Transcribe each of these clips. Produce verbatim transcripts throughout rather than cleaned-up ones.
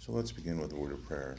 So let's begin with a word of prayer.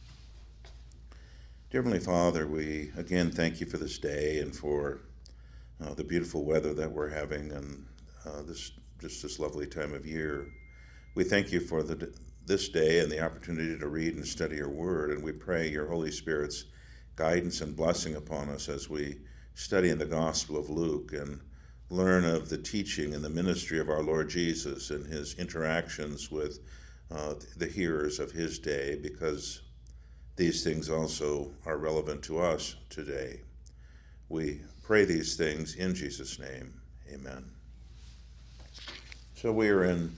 Dear Heavenly Father, we again thank you for this day and for uh, the beautiful weather that we're having and uh, this just this lovely time of year. We thank you for the this day and the opportunity to read and study your word, and we pray your Holy Spirit's guidance and blessing upon us as we study in the Gospel of Luke and learn of the teaching and the ministry of our Lord Jesus and his interactions with uh, the hearers of his day, because these things also are relevant to us today. We pray these things in Jesus' name. Amen. So we are in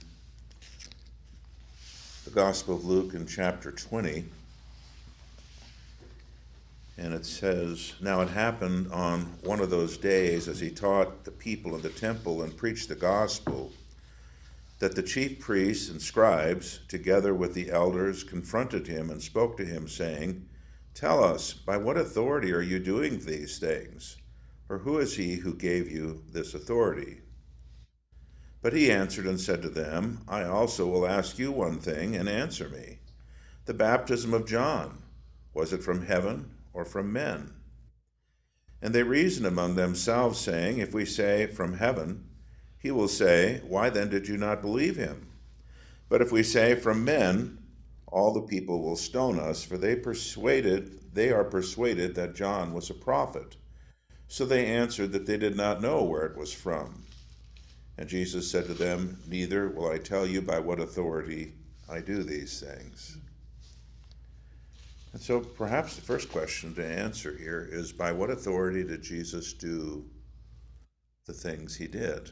the Gospel of Luke in chapter twenty, and it says, "Now it happened on one of those days, as he taught the people in the temple and preached the gospel, that the chief priests and scribes, together with the elders, confronted him and spoke to him, saying, 'Tell us, by what authority are you doing these things? Or who is he who gave you this authority?' But he answered and said to them, 'I also will ask you one thing, and answer me. The baptism of John, was it from heaven or from men?' And they reasoned among themselves, saying, 'If we say, from heaven, he will say, Why then did you not believe him? But if we say, from men, all the people will stone us, for they persuaded they are persuaded that John was a prophet.' So they answered that they did not know where it was from. And Jesus said to them, 'Neither will I tell you by what authority I do these things.'" And so perhaps the first question to answer here is, by what authority did Jesus do the things he did?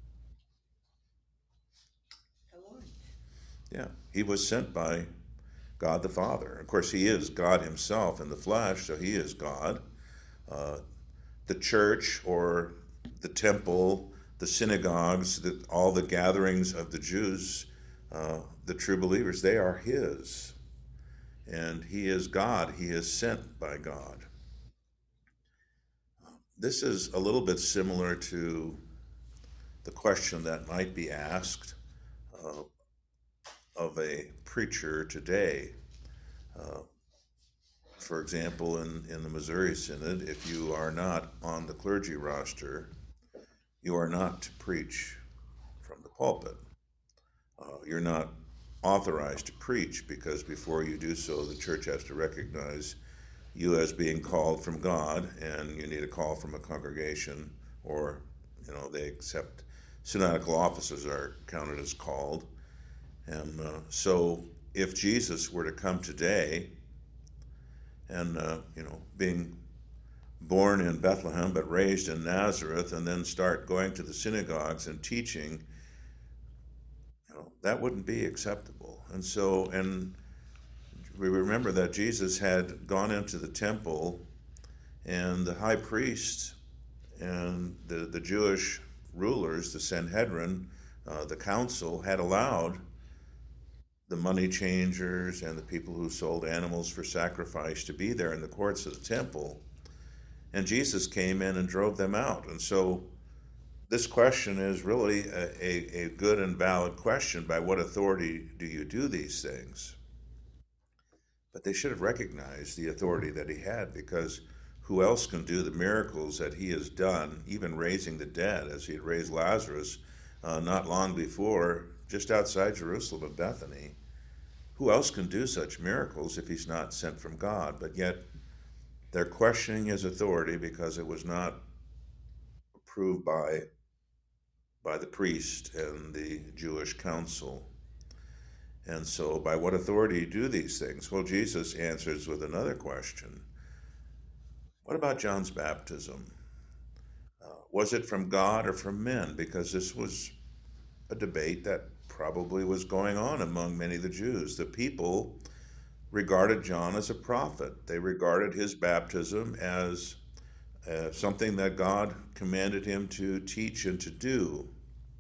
Yeah, he was sent by God the Father. Of course, he is God himself in the flesh, so he is God. Uh, the church or the temple, the synagogues, the, all the gatherings of the Jews, uh, the true believers, they are his. And he is God. He is sent by God. This is a little bit similar to the question that might be asked uh, of a preacher today. Uh, for example, in, in the Missouri Synod, if you are not on the clergy roster, you are not to preach from the pulpit. Uh, you're not authorized to preach, because before you do so, the church has to recognize you as being called from God, and you need a call from a congregation, or, you know, they accept synodical offices are counted as called. And uh, so if Jesus were to come today and, uh, you know, being born in Bethlehem but raised in Nazareth, and then start going to the synagogues and teaching, you know, that wouldn't be acceptable. And so, and we remember that Jesus had gone into the temple, and the high priest and the, the Jewish rulers, the Sanhedrin, uh, the council, had allowed the money changers and the people who sold animals for sacrifice to be there in the courts of the temple. And Jesus came in and drove them out. And so this question is really a, a, a good and valid question. By what authority do you do these things? But they should have recognized the authority that he had, because who else can do the miracles that he has done, even raising the dead, as he had raised Lazarus uh, not long before, just outside Jerusalem at Bethany? Who else can do such miracles if he's not sent from God? But yet they're questioning his authority because it was not approved by, by the priest and the Jewish council. And so by what authority do these things? Well, Jesus answers with another question. What about John's baptism? Uh, was it from God or from men? Because this was a debate that probably was going on among many of the Jews. The people regarded John as a prophet. They regarded his baptism as uh, something that God commanded him to teach and to do.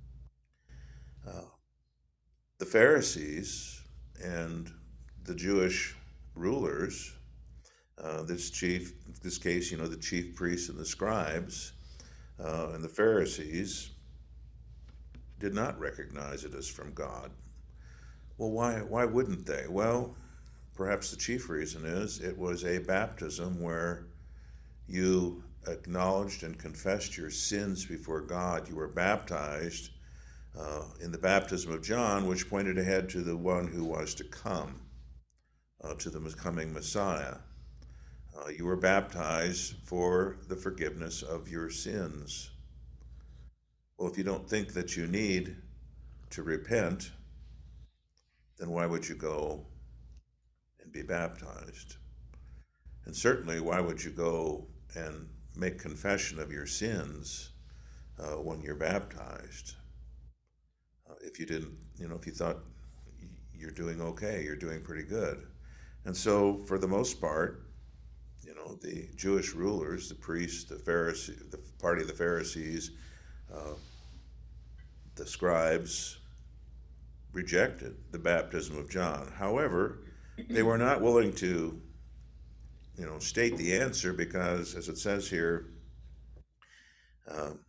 Uh, the Pharisees and the Jewish rulers, uh, this chief, in this case, you know, the chief priests and the scribes uh, and the Pharisees, did not recognize it as from God. Well, why, why wouldn't they? Well, perhaps the chief reason is it was a baptism where you acknowledged and confessed your sins before God. You were baptized uh, in the baptism of John, which pointed ahead to the one who was to come, uh, to the coming Messiah. Uh, you were baptized for the forgiveness of your sins. Well, if you don't think that you need to repent, then why would you go and be baptized? And certainly, why would you go and make confession of your sins uh, when you're baptized? Uh, if you didn't, you know, if you thought you're doing okay, you're doing pretty good. And so, for the most part, you know, the Jewish rulers, the priests, the Pharisees, the party of the Pharisees, uh, the scribes, rejected the baptism of John. However, they were not willing to, you know, state the answer because, as it says here, um,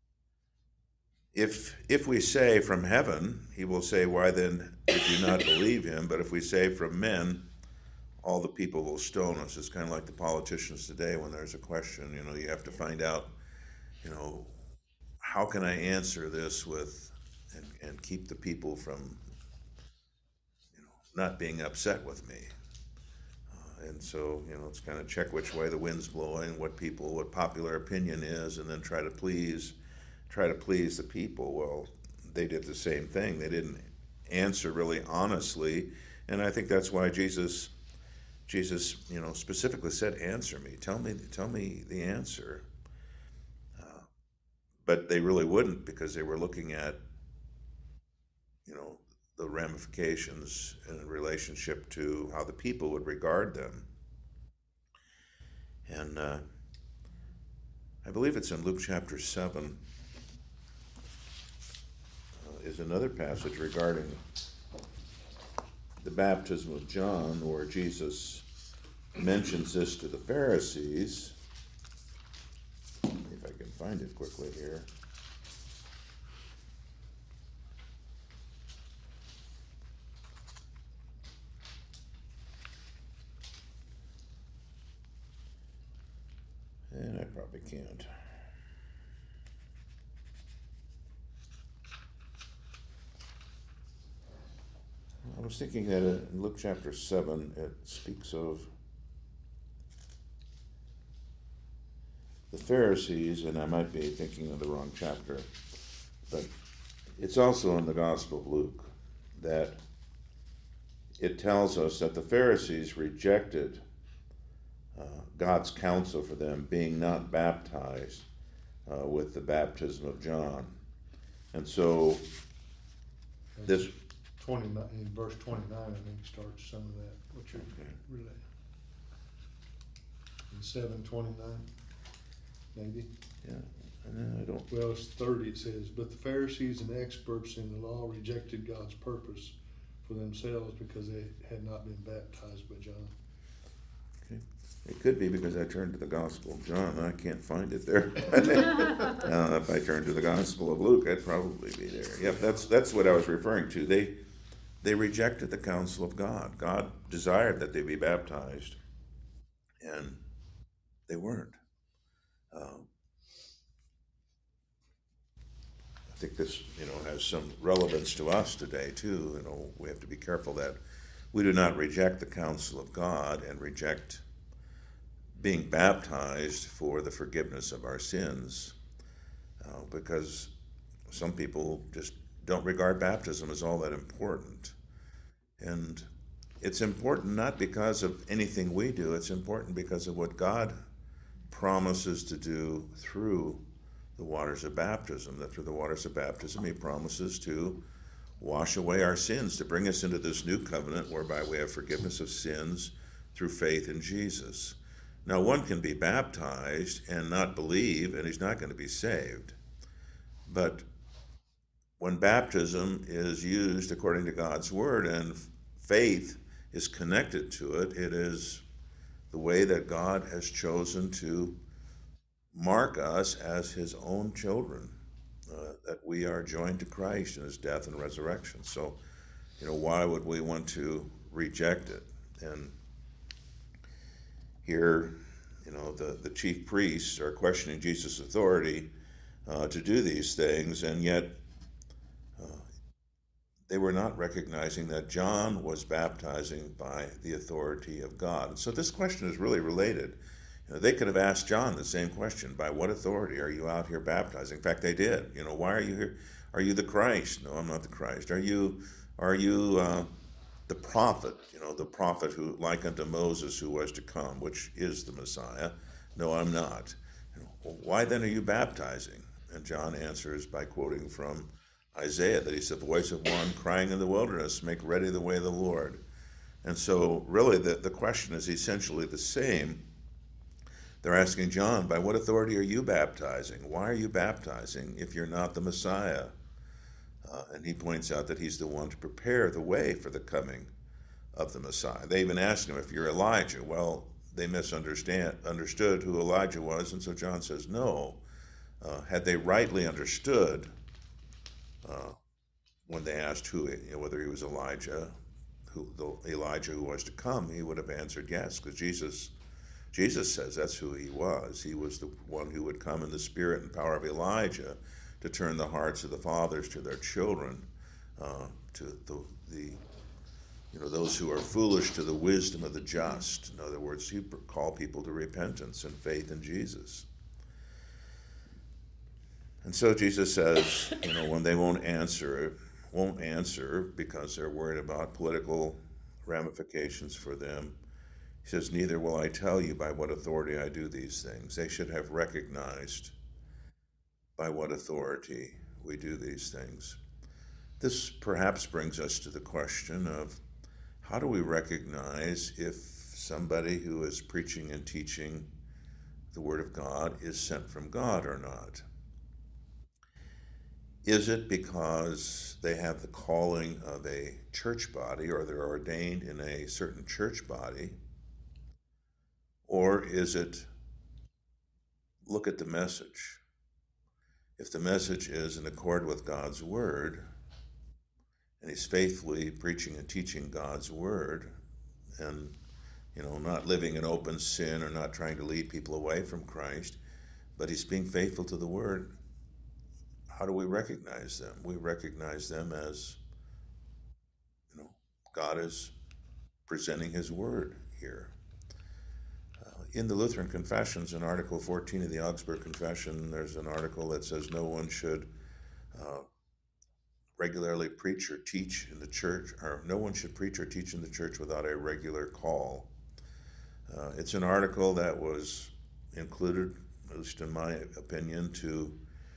if if we say from heaven, he will say, why then did you not believe him? But if we say from men, all the people will stone us. It's kind of like the politicians today when there's a question, you know, you have to find out, you know, how can I answer this with, and, and keep the people from, you know, not being upset with me. Uh, and so, you know, it's kind of check which way the wind's blowing, what people, what popular opinion is, and then try to please, try to please the people. Well, they did the same thing. They didn't answer really honestly, and I think that's why Jesus, Jesus, you know, specifically said, "Answer me. Tell me, tell me the answer." Uh, but they really wouldn't because they were looking at, you know, the ramifications in relationship to how the people would regard them. And uh, I believe it's in Luke chapter seven, uh, is another passage regarding the baptism of John, where Jesus mentions this to the Pharisees. If I can find it quickly here. And I probably can't. I was thinking that in Luke chapter seven, it speaks of the Pharisees, and I might be thinking of the wrong chapter, but it's also in the Gospel of Luke that it tells us that the Pharisees rejected uh, God's counsel for them being not baptized uh, with the baptism of John. And so this twenty-nine, in verse twenty-nine, I think starts some of that, what you're Okay. relating. In seven twenty-nine, maybe. Yeah, and I don't. Well, it's thirty. It says, but the Pharisees and experts in the law rejected God's purpose for themselves because they had not been baptized by John. Okay. It could be because I turned to the Gospel of John. I can't find it there. uh, if I turned to the Gospel of Luke, I'd probably be there. Yep, that's that's what I was referring to. They they rejected the counsel of God. God desired that they be baptized, and they weren't. Um, I think this, you know, has some relevance to us today too. You know, we have to be careful that we do not reject the counsel of God and reject being baptized for the forgiveness of our sins, uh, because some people just don't regard baptism as all that important. And it's important not because of anything we do, it's important because of what God promises to do through the waters of baptism, that through the waters of baptism he promises to wash away our sins, to bring us into this new covenant whereby we have forgiveness of sins through faith in Jesus. Now, one can be baptized and not believe, and he's not going to be saved. But when baptism is used according to God's word and faith is connected to it, it is the way that God has chosen to mark us as his own children, uh, that we are joined to Christ in his death and resurrection. So you know, why would we want to reject it? And here, you know, the, the chief priests are questioning Jesus' authority uh, to do these things, and yet uh, they were not recognizing that John was baptizing by the authority of God. And so this question is really related. You know, they could have asked John the same question: by what authority are you out here baptizing? In fact, they did. You know, why are you here? Are you the Christ? No, I'm not the Christ. Are you, are you uh, the prophet? You know, the prophet who, like unto Moses, who was to come, which is the Messiah? No, I'm not. You know, well, why then are you baptizing? And John answers by quoting from Isaiah, that he's the voice of one crying in the wilderness, make ready the way of the Lord. And so really the, the question is essentially the same. They're asking John, by what authority are you baptizing? Why are you baptizing if you're not the Messiah? Uh, and he points out that he's the one to prepare the way for the coming of the Messiah. They even asked him if you're Elijah. Well, they misunderstand understood who Elijah was, and so John says no. Uh, had they rightly understood, uh, when they asked who, you know, whether he was Elijah, who the Elijah who was to come, he would have answered yes, because Jesus, Jesus says that's who he was. He was the one who would come in the spirit and power of Elijah to turn the hearts of the fathers to their children, uh, to the, the you know those who are foolish to the wisdom of the just. In other words, he called people to repentance and faith in Jesus. And so Jesus says, you know, when they won't answer, won't answer because they're worried about political ramifications for them, he says, neither will I tell you by what authority I do these things. They should have recognized by what authority we do these things. This perhaps brings us to the question of how do we recognize if somebody who is preaching and teaching the Word of God is sent from God or not? Is it because they have the calling of a church body, or they're ordained in a certain church body? Or is it, look at the message. If the message is in accord with God's Word, and he's faithfully preaching and teaching God's Word, and, you know, not living in open sin or not trying to lead people away from Christ, but he's being faithful to the Word, how do we recognize them? We recognize them as, you know, God is presenting his Word here. Uh, in the Lutheran Confessions, in Article fourteen of the Augsburg Confession, there's an article that says no one should uh, regularly preach or teach in the church, or no one should preach or teach in the church without a regular call. Uh, it's an article that was included, at least in my opinion, to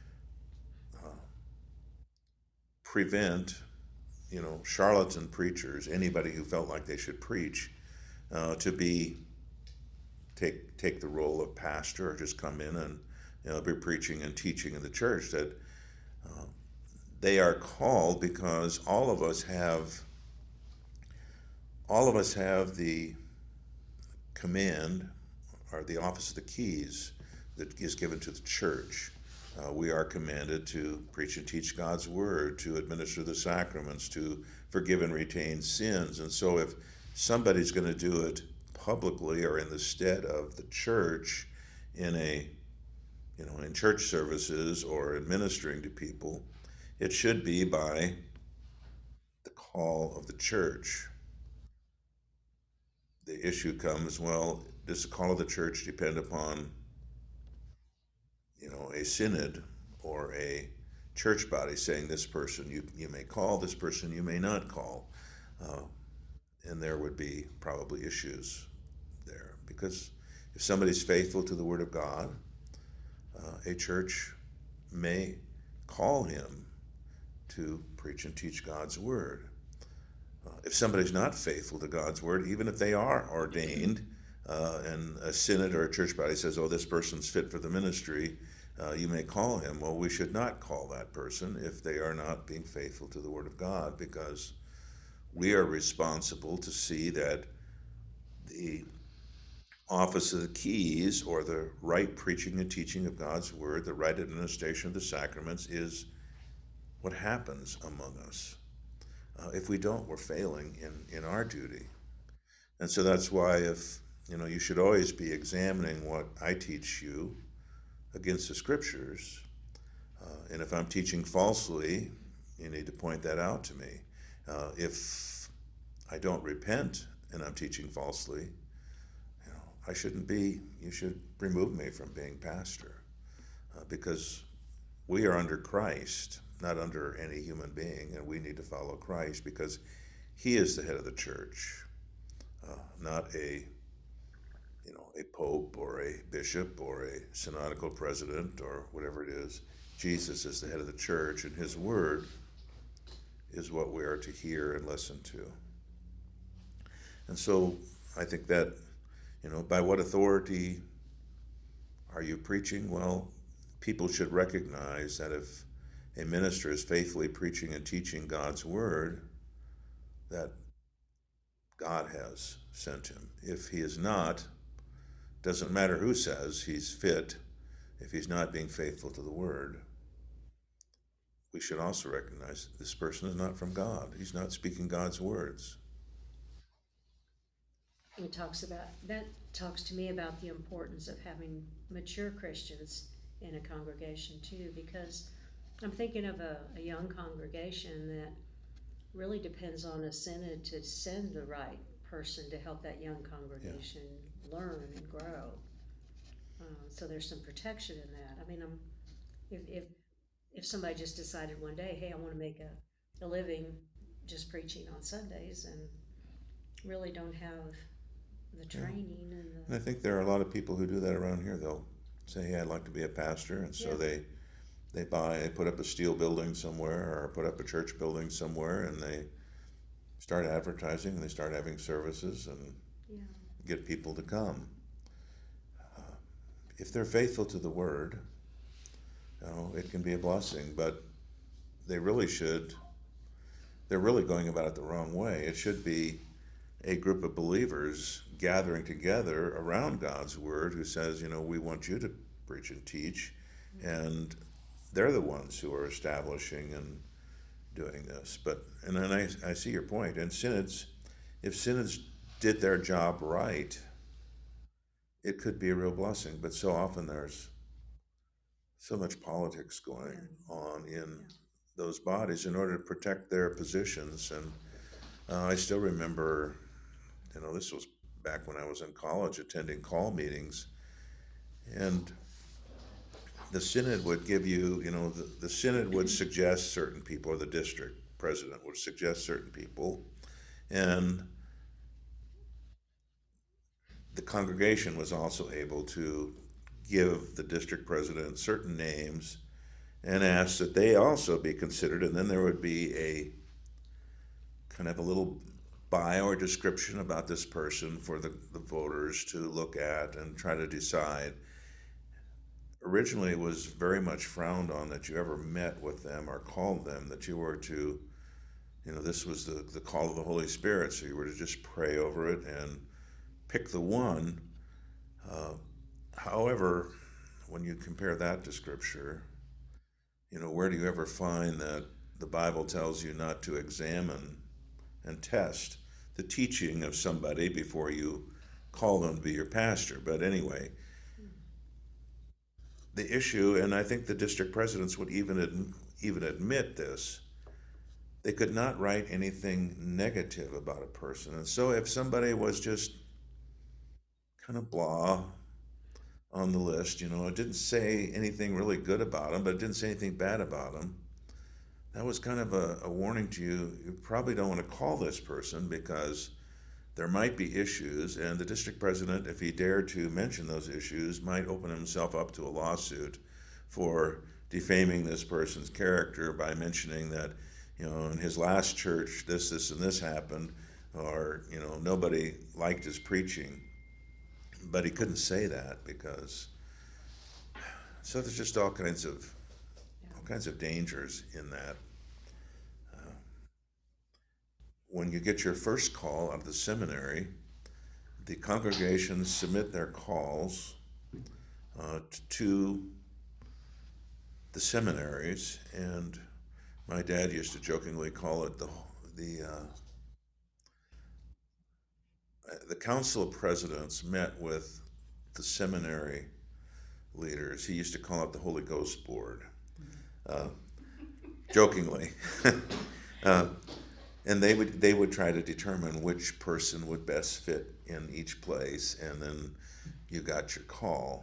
prevent, you know, charlatan preachers, anybody who felt like they should preach, uh, to be take take the role of pastor or just come in and, you know, be preaching and teaching in the church. That uh, they are called because all of us have all of us have the command or the office of the keys that is given to the church. Uh, we are commanded to preach and teach God's Word, to administer the sacraments, to forgive and retain sins. And so if somebody's going to do it publicly or in the stead of the church in a, you know, in church services or administering to people, it should be by the call of the church. The issue comes, well, does the call of the church depend upon, you know, a synod or a church body saying this person you, you may call, this person you may not call? Uh, and there would be probably issues there, because if somebody's faithful to the Word of God, uh, a church may call him to preach and teach God's Word. Uh, if somebody's not faithful to God's Word, even if they are ordained, Uh, and a synod or a church body says, oh, this person's fit for the ministry, uh, you may call him. Well, we should not call that person if they are not being faithful to the Word of God, because we are responsible to see that the office of the keys, or the right preaching and teaching of God's Word, the right administration of the sacraments, is what happens among us. Uh, if we don't, we're failing in, in our duty. And so that's why if, you know, you should always be examining what I teach you against the scriptures. Uh, and if I'm teaching falsely, you need to point that out to me. Uh, if I don't repent and I'm teaching falsely, you know, I shouldn't be, you should remove me from being pastor. Uh, because we are under Christ, not under any human being, and we need to follow Christ because he is the head of the church, uh, not a, you know, a pope or a bishop or a synodical president or whatever it is. Jesus is the head of the church, and his word is what we are to hear and listen to. And so I think that, you know, by what authority are you preaching? Well, people should recognize that if a minister is faithfully preaching and teaching God's word, that God has sent him. If he is not, doesn't matter who says he's fit, if he's not being faithful to the word, we should also recognize that this person is not from God. He's not speaking God's words. It talks about, that talks to me about the importance of having mature Christians in a congregation too, because I'm thinking of a, a young congregation that really depends on a synod to send the right person to help that young congregation yeah. learn and grow. Uh, so there's some protection in that. I mean, I'm, if, if if somebody just decided one day, hey, I want to make a, a living just preaching on Sundays and really don't have the training yeah. and the... And I think there are a lot of people who do that around here. They'll say, hey, I'd like to be a pastor, and so yeah. they they buy, they put up a steel building somewhere or put up a church building somewhere, and they start advertising and they start having services and yeah. get people to come. Uh, if they're faithful to the word, you know, it can be a blessing, but they really should, they're really going about it the wrong way. It should be a group of believers gathering together around God's word who says, you know, we want you to preach and teach, and they're the ones who are establishing and doing this. But, and then I, I see your point. And synods, if synods did their job right, it could be a real blessing. But so often there's so much politics going on in those bodies in order to protect their positions. And uh, I still remember, you know, this was back when I was in college attending call meetings, and the synod would give you, you know, the, the synod would suggest certain people, or the district president would suggest certain people, and the congregation was also able to give the district president certain names and ask that they also be considered, and then there would be a kind of a little bio or description about this person for the, the voters to look at and try to decide. Originally, it was very much frowned on that you ever met with them or called them, that you were to, you know, this was the, the call of the Holy Spirit, so you were to just pray over it and pick the one. Uh, however, when you compare that to Scripture, you know, where do you ever find that the Bible tells you not to examine and test the teaching of somebody before you call them to be your pastor? But anyway, the issue, and I think the district presidents would even ad, even admit this, they could not write anything negative about a person. And so if somebody was just kind of blah on the list, you know, it didn't say anything really good about them, but it didn't say anything bad about them, that was kind of a, a warning to you. You probably don't want to call this person because there might be issues, and the district president, if he dared to mention those issues, might open himself up to a lawsuit for defaming this person's character by mentioning that, you know, in his last church, this, this, and this happened, or, you know, nobody liked his preaching. But he couldn't say that because, so there's just all kinds of, all kinds of dangers in that. When you get your first call out of the seminary, the congregations submit their calls uh, to the seminaries, and my dad used to jokingly call it the the uh, the Council of Presidents met with the seminary leaders. He used to call it the Holy Ghost Board, uh, jokingly. uh, and they would they would try to determine which person would best fit in each place, and then you got your call.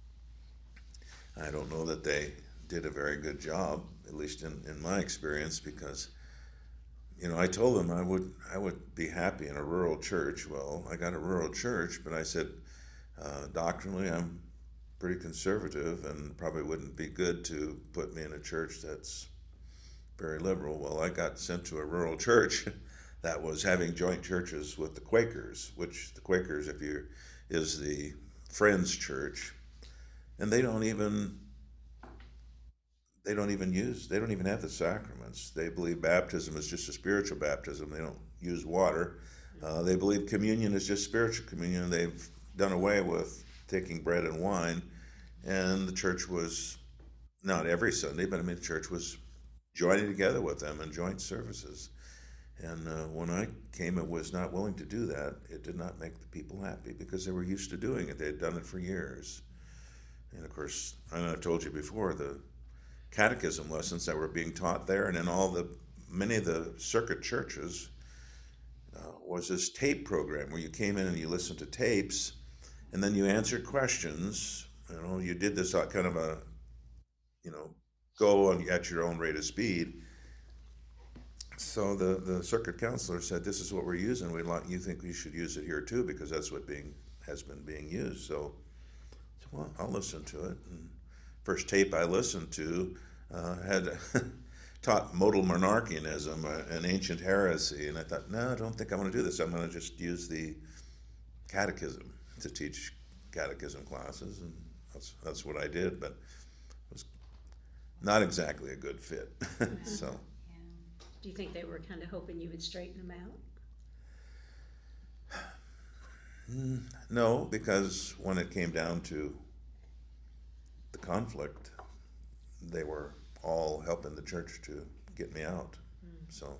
I don't know that they did a very good job, at least in, in my experience, because you know, I told them I would I would be happy in a rural church. Well, I got a rural church, but I said, uh, doctrinally, I'm pretty conservative, and probably wouldn't be good to put me in a church that's very liberal. Well, I got sent to a rural church that was having joint churches with the Quakers, which the Quakers, if you, is the Friends Church, and they don't even. They don't even use, they don't even have the sacraments. They believe baptism is just a spiritual baptism. They don't use water. Uh, they believe communion is just spiritual communion. They've done away with taking bread and wine. And the church was, not every Sunday, but I mean, the church was joining together with them in joint services. And uh, when I came, it was not willing to do that. It did not make the people happy because they were used to doing it. They had done it for years. And of course, I know I've told you before, the catechism lessons that were being taught there and in all the many of the circuit churches uh, was this tape program where you came in and you listened to tapes and then you answered questions. You know, you did this kind of a, you know, go on at your own rate of speed. So the, the circuit counselor said, this is what we're using. We like, you think we should use it here too, because that's what being has been being used. So, so well, I'll listen to it. And first tape I listened to uh, had taught modal monarchianism, uh, an ancient heresy, and I thought, no, I don't think I want to do this. I'm going to just use the catechism to teach catechism classes, and that's that's what I did, but it was not exactly a good fit. So, Yeah. Do you think they were kind of hoping you would straighten them out? No, because when it came down to the conflict, they were all helping the church to get me out. Mm. So,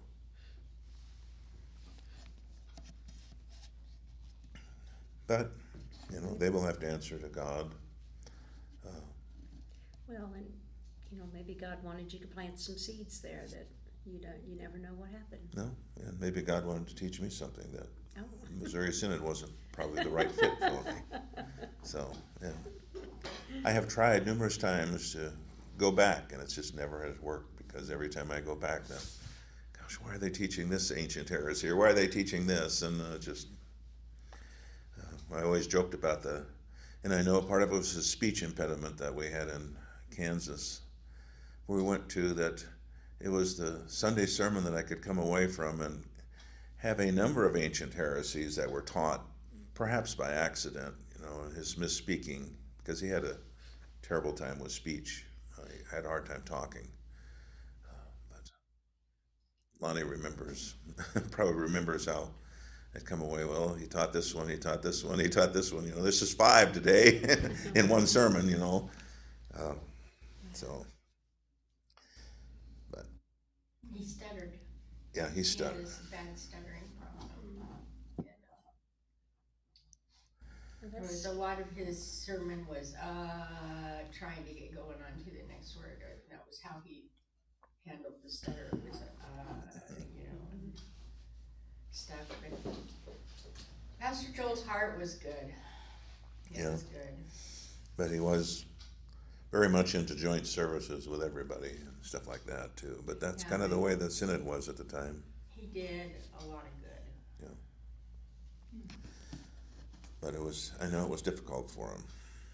but you know, they will have to answer to God. Uh, well, and you know, maybe God wanted you to plant some seeds there that you don't, you never know what happened. No, and maybe God wanted to teach me something that oh. Missouri Synod wasn't probably the right fit for me. So, yeah. I have tried numerous times to go back, and it's just never has worked, because every time I go back, then, gosh, why are they teaching this ancient heresy, or why are they teaching this? And uh, just, uh, I always joked about the, and I know part of it was a speech impediment that we had in Kansas, where we went to, that it was the Sunday sermon that I could come away from and have a number of ancient heresies that were taught, perhaps by accident, you know, his misspeaking, because he had a terrible time with speech. Uh, he had a hard time talking. Uh, but Lonnie remembers, probably remembers how I'd come away, well, he taught this one, he taught this one, he taught this one. You know, this is five today in one sermon, you know. Uh, so, but. He stuttered. Yeah, he stuttered. He had a bad stuttering problem. And, uh, there was a lot of his sermon was uh, trying to get going on to the next word. That was how he handled the stutter. It was, uh, you know, stuff. But Pastor Joel's heart was good. It Yeah. was good. But he was very much into joint services with everybody and stuff like that too. But that's Yeah, kind of the way the synod was at the time. He did a lot of good. Yeah. But it was, I know it was difficult for him.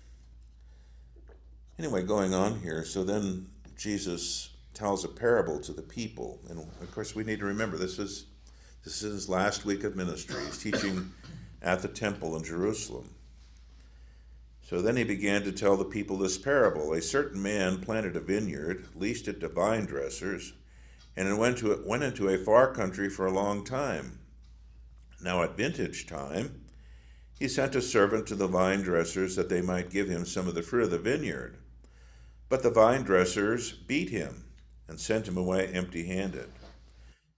Anyway, going on here, so then Jesus tells a parable to the people. And of course we need to remember this is this is his last week of ministry. He's teaching at the temple in Jerusalem. So then he began to tell the people this parable. A certain man planted a vineyard, leased it to vine dressers, and it went, to, went into a far country for a long time. Now at vintage time, he sent a servant to the vine dressers that they might give him some of the fruit of the vineyard. But the vine dressers beat him and sent him away empty-handed.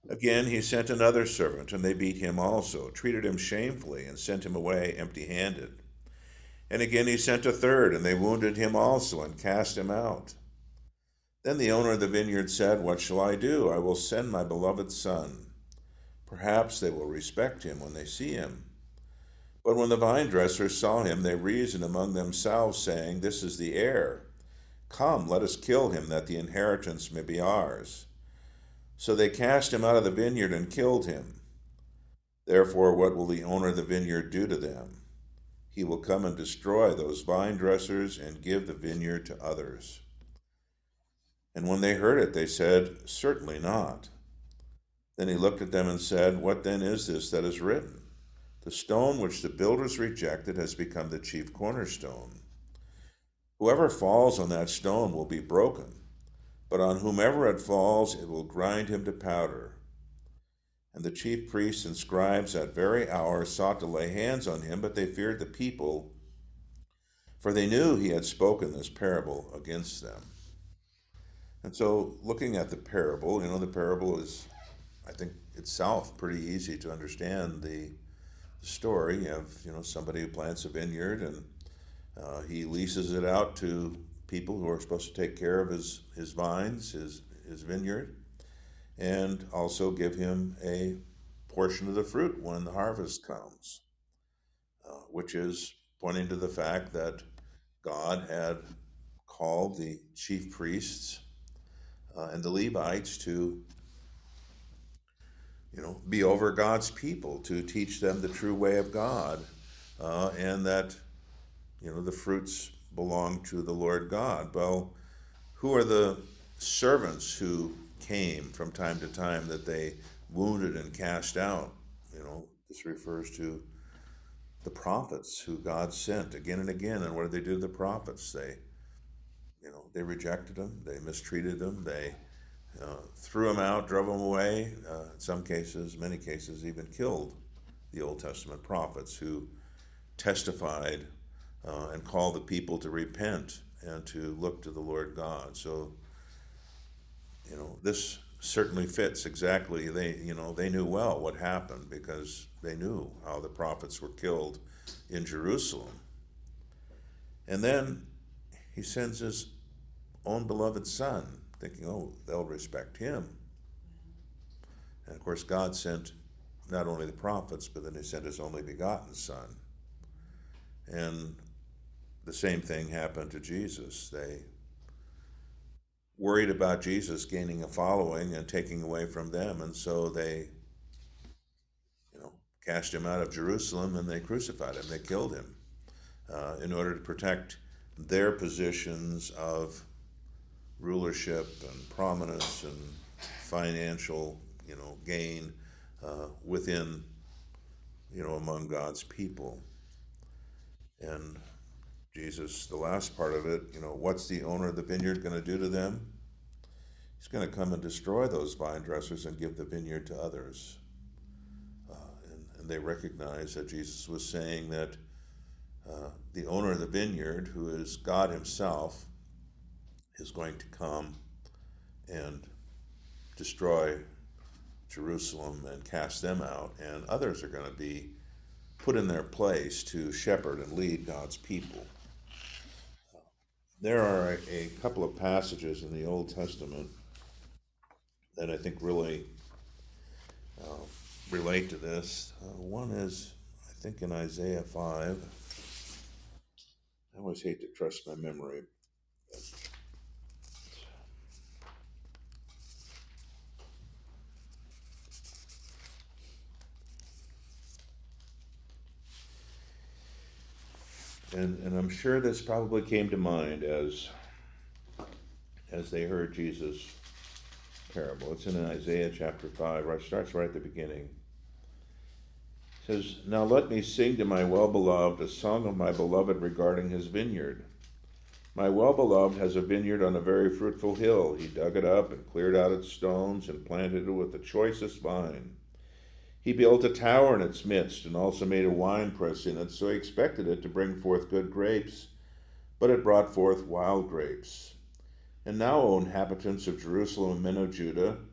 Again, he sent another servant, and they beat him also, treated him shamefully, and sent him away empty-handed. And again he sent a third, and they wounded him also, and cast him out. Then the owner of the vineyard said, What shall I do? I will send my beloved son. Perhaps they will respect him when they see him. But when the vine dressers saw him, they reasoned among themselves, saying, This is the heir. Come, let us kill him, that the inheritance may be ours. So they cast him out of the vineyard and killed him. Therefore, what will the owner of the vineyard do to them? He will come and destroy those vine dressers and give the vineyard to others. And when they heard it, they said, Certainly not. Then he looked at them and said, What then is this that is written? The stone which the builders rejected has become the chief cornerstone. Whoever falls on that stone will be broken, but on whomever it falls, it will grind him to powder. And the chief priests and scribes that very hour sought to lay hands on him, but they feared the people, for they knew he had spoken this parable against them. And so, looking at the parable, you know, the parable is, I think, itself pretty easy to understand. The, the story, you have, you know, somebody who plants a vineyard, and uh, he leases it out to people who are supposed to take care of his, his vines, his, his vineyard, and also give him a portion of the fruit when the harvest comes, uh, which is pointing to the fact that God had called the chief priests uh, and the Levites to, you know, be over God's people, to teach them the true way of God, uh, and that, you know, the fruits belong to the Lord God. Well, who are the servants who came from time to time that they wounded and cast out? You know, this refers to the prophets who God sent again and again. And what did they do to the prophets? They, you know, they rejected them, they mistreated them, they uh, threw them out, drove them away. Uh, in some cases, many cases, even killed the Old Testament prophets who testified Uh, and call the people to repent and to look to the Lord God. So, you know, this certainly fits exactly. They, you know, they knew well what happened because they knew how the prophets were killed in Jerusalem. And then he sends his own beloved son, thinking, oh, they'll respect him. And of course, God sent not only the prophets, but then he sent his only begotten son. And the same thing happened to Jesus. They worried about Jesus gaining a following and taking away from them, and so they, you know, cast him out of Jerusalem and they crucified him. They killed him uh, in order to protect their positions of rulership and prominence and financial, you know, gain uh, within, you know, among God's people. And Jesus, the last part of it, you know, what's the owner of the vineyard going to do to them? He's going to come and destroy those vine dressers and give the vineyard to others. Uh, and, and they recognize that Jesus was saying that uh, the owner of the vineyard, who is God himself, is going to come and destroy Jerusalem and cast them out, and others are going to be put in their place to shepherd and lead God's people. There are a, a couple of passages in the Old Testament that I think really uh, relate to this. Uh, one is, I think, in Isaiah five. I always hate to trust my memory. And, and I'm sure this probably came to mind as as they heard Jesus' parable. It's in Isaiah chapter five, right, starts right at the beginning. It says, "Now let me sing to my well-beloved a song of my beloved regarding his vineyard. My well-beloved has a vineyard on a very fruitful hill. He dug it up and cleared out its stones and planted it with the choicest vine. He built a tower in its midst and also made a winepress in it, so he expected it to bring forth good grapes, but it brought forth wild grapes. And now, O inhabitants of Jerusalem and men of Judah,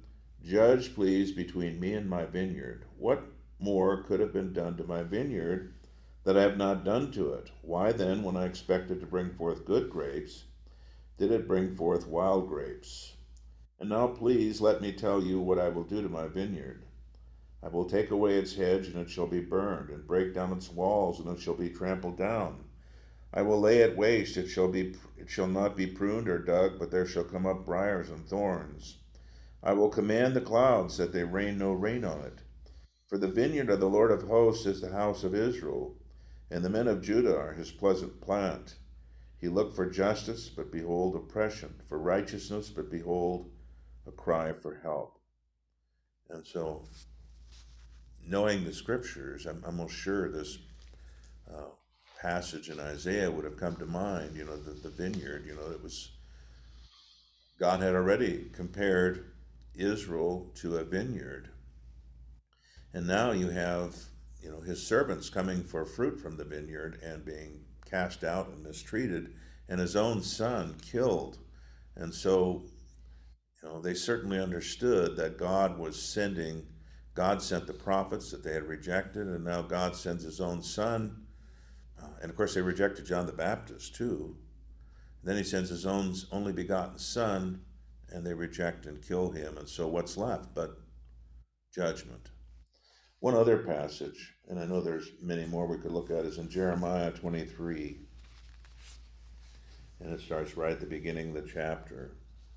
Judge, please, between me and my vineyard. What more could have been done to my vineyard that I have not done to it? Why then, when I expected to bring forth good grapes, did it bring forth wild grapes? And now please let me tell you what I will do to my vineyard. I will take away its hedge, and it shall be burned, and break down its walls, and it shall be trampled down. I will lay it waste, it shall be it shall not be pruned or dug, but there shall come up briars and thorns. I will command the clouds that they rain no rain on it. For the vineyard of the Lord of hosts is the house of Israel, and the men of Judah are his pleasant plant. He looked for justice, but behold oppression, for righteousness, but behold a cry for help. And so, knowing the scriptures, I'm almost sure this uh, passage in Isaiah would have come to mind. You know, the, the vineyard, you know, it was, God had already compared Israel to a vineyard. And now you have, you know, his servants coming for fruit from the vineyard and being cast out and mistreated, and his own son killed. And so, you know, they certainly understood that God was sending, God sent the prophets that they had rejected, and now God sends his own son. Uh, and of course, they rejected John the Baptist too. And then he sends his own only begotten son, and they reject and kill him. And so what's left but judgment? One other passage, and I know there's many more we could look at, is in Jeremiah twenty-three. And it starts right at the beginning of the chapter.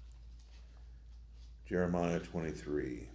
Jeremiah twenty-three.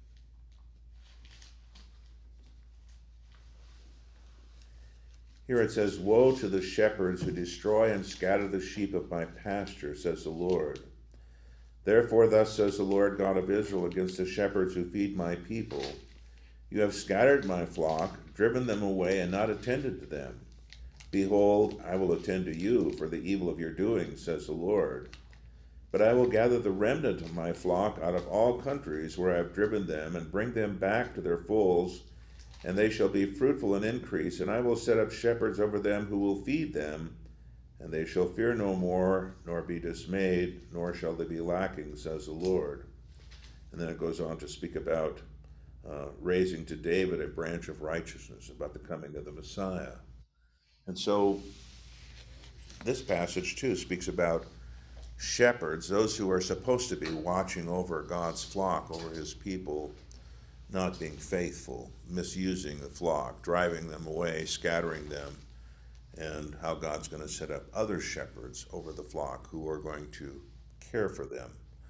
Here it says, "Woe to the shepherds who destroy and scatter the sheep of my pasture, says the Lord. Therefore thus says the Lord God of Israel against the shepherds who feed my people. You have scattered my flock, driven them away, and not attended to them. Behold, I will attend to you for the evil of your doing, says the Lord. But I will gather the remnant of my flock out of all countries where I have driven them, and bring them back to their folds, and they shall be fruitful and increase, and I will set up shepherds over them who will feed them, and they shall fear no more, nor be dismayed, nor shall they be lacking, says the Lord." And then it goes on to speak about uh, raising to David a branch of righteousness, about the coming of the Messiah. And so this passage too speaks about shepherds, those who are supposed to be watching over God's flock, over his people, not being faithful, misusing the flock, driving them away, scattering them, and how God's going to set up other shepherds over the flock who are going to care for them.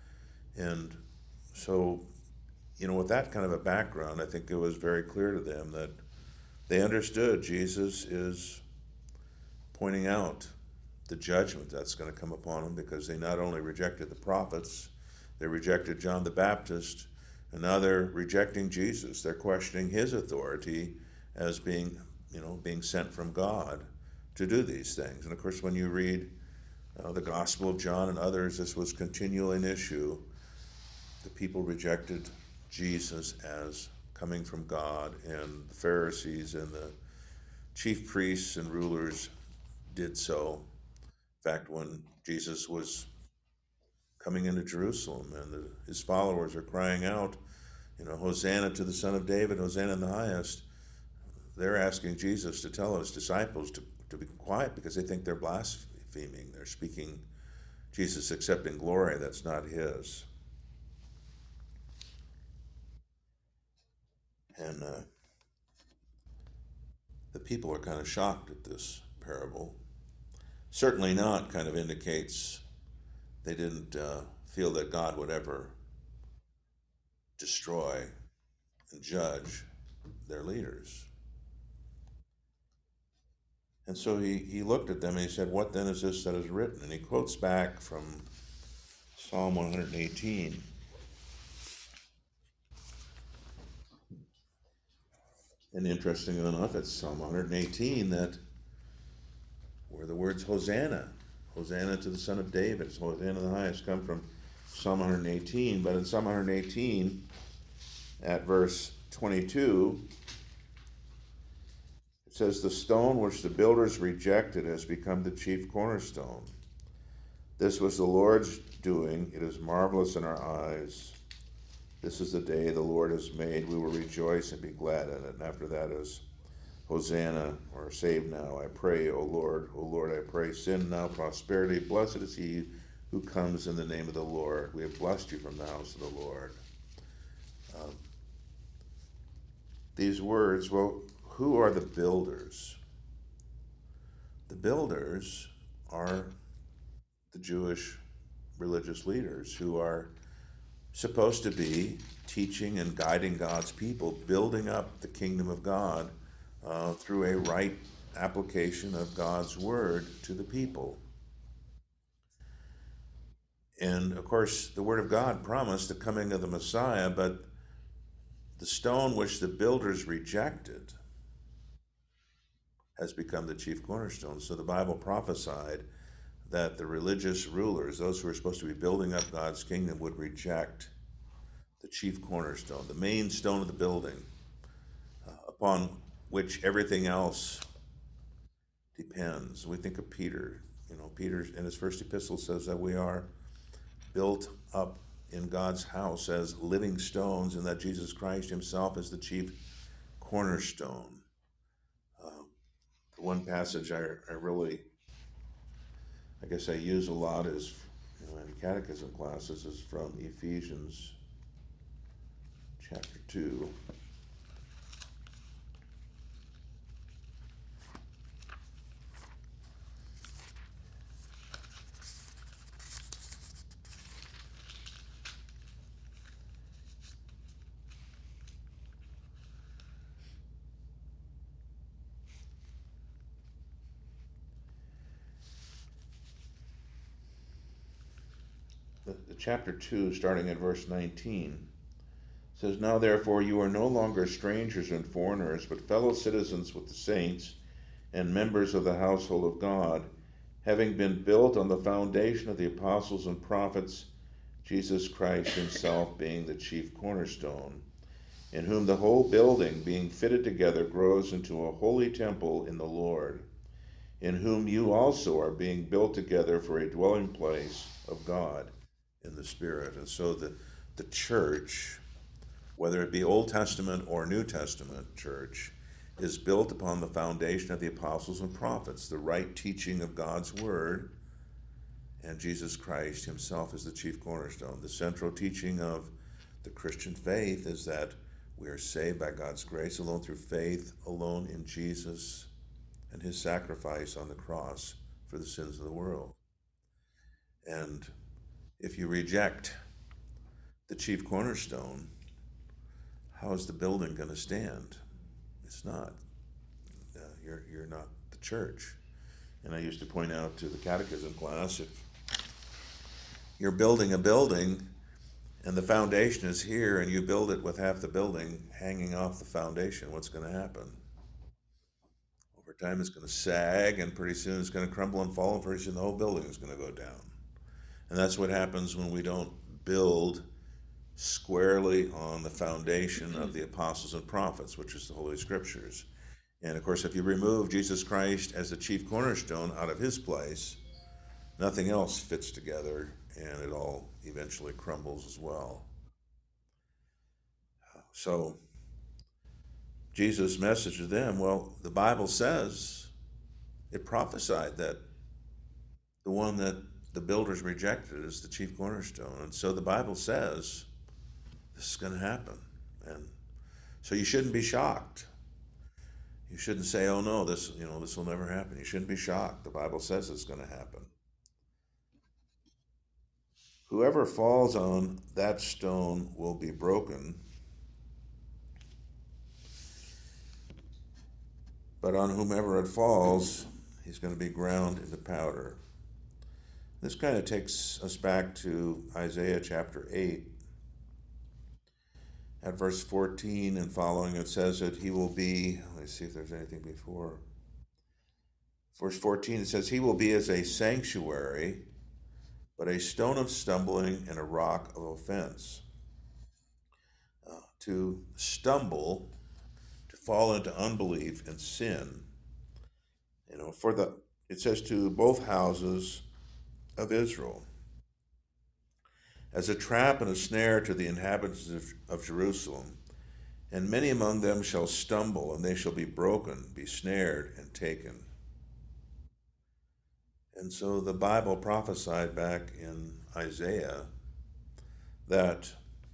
And so, you know, with that kind of a background, I think it was very clear to them that they understood Jesus is pointing out the judgment that's going to come upon them, because they not only rejected the prophets, they rejected John the Baptist, and now they're rejecting Jesus. They're questioning his authority as being, you know, being sent from God to do these things. And of course, when you read uh, the Gospel of John and others, this was continually an issue. The people rejected Jesus as coming from God, and the Pharisees and the chief priests and rulers did so. In fact, when Jesus was coming into Jerusalem and the, his followers are crying out, you know, "Hosanna to the Son of David, Hosanna in the highest," they're asking Jesus to tell his disciples to, to be quiet, because they think they're blaspheming. They're speaking Jesus accepting glory that's not his. And uh, the people are kind of shocked at this parable. Certainly not kind of indicates they didn't uh, feel that God would ever destroy and judge their leaders. And so he, he looked at them and he said, "What then is this that is written?" And he quotes back from Psalm one hundred eighteen. And interestingly enough, it's Psalm one hundred eighteen that where the words Hosanna, Hosanna to the Son of David, so Hosanna in the highest, come from Psalm one hundred eighteen. But in Psalm one hundred eighteen, at verse twenty-two, it says, "The stone which the builders rejected has become the chief cornerstone. This was the Lord's doing. It is marvelous in our eyes. This is the day the Lord has made. We will rejoice and be glad in it. And after that is Hosanna, or save now, I pray, O Lord. O Lord, I pray, send now prosperity. Blessed is he who comes in the name of the Lord. We have blessed you from the house of the Lord. Um, these words, well, who are the builders? The builders are the Jewish religious leaders who are supposed to be teaching and guiding God's people, building up the kingdom of God uh, through a right application of God's word to the people. And of course, the word of God promised the coming of the Messiah, but the stone which the builders rejected has become the chief cornerstone. So the Bible prophesied that the religious rulers, those who are supposed to be building up God's kingdom, would reject the chief cornerstone, the main stone of the building, uh, upon which everything else depends. We think of Peter. You know, Peter in his first epistle says that we are built up in God's house as living stones, and that Jesus Christ himself is the chief cornerstone. Uh, the one passage I, I really, I guess I use a lot is, you know, in catechism classes, is from Ephesians chapter two. The, the chapter two, starting at verse nineteen, says, "Now therefore you are no longer strangers and foreigners, but fellow citizens with the saints and members of the household of God, having been built on the foundation of the apostles and prophets, Jesus Christ himself being the chief cornerstone, in whom the whole building, being fitted together, grows into a holy temple in the Lord, in whom you also are being built together for a dwelling place of God in the Spirit." And so the, the church, whether it be Old Testament or New Testament church, is built upon the foundation of the apostles and prophets, the right teaching of God's word, and Jesus Christ himself is the chief cornerstone. The central teaching of the Christian faith is that we are saved by God's grace alone, through faith alone in Jesus and his sacrifice on the cross for the sins of the world. And if you reject the chief cornerstone, how is the building going to stand? It's not. Uh, you're you're not the church. And I used to point out to the catechism class, if you're building a building and the foundation is here and you build it with half the building hanging off the foundation, what's going to happen? Over time it's going to sag, and pretty soon it's going to crumble and fall, and pretty soon the whole building is going to go down. And that's what happens when we don't build squarely on the foundation of the apostles and prophets, which is the Holy Scriptures. And of course, if you remove Jesus Christ as the chief cornerstone out of his place, nothing else fits together, and it all eventually crumbles as well. So Jesus' message to them, well, the Bible says, it prophesied that the one that the builders rejected is the chief cornerstone. And so the Bible says this is going to happen. And so you shouldn't be shocked. You shouldn't say, oh no, this, you know, this will never happen. You shouldn't be shocked. The Bible says it's going to happen. Whoever falls on that stone will be broken, but on whomever it falls, he's going to be ground into powder. This kind of takes us back to Isaiah chapter eight. At verse fourteen and following, it says that he will be, let's see if there's anything before. Verse fourteen, it says, he will be as a sanctuary, but a stone of stumbling and a rock of offense. Uh, to stumble, to fall into unbelief and sin. You know, for the, it says to both houses of Israel. as a trap and a snare to the inhabitants of, of Jerusalem. And many among them shall stumble, and they shall be broken, be snared, and taken. And so the Bible prophesied back in Isaiah that,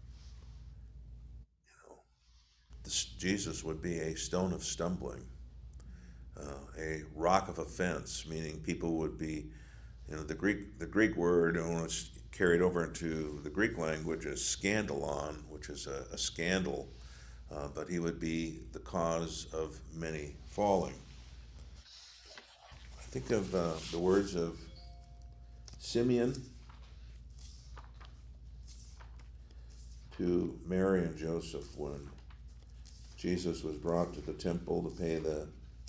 you know, this, Jesus would be a stone of stumbling, uh, a rock of offense, meaning people would be, you know, the Greek the Greek word, when it's carried over into the Greek language, is scandalon, which is a, a scandal, uh, but he would be the cause of many falling. I think of uh, the words of Simeon to Mary and Joseph when Jesus was brought to the temple to pay the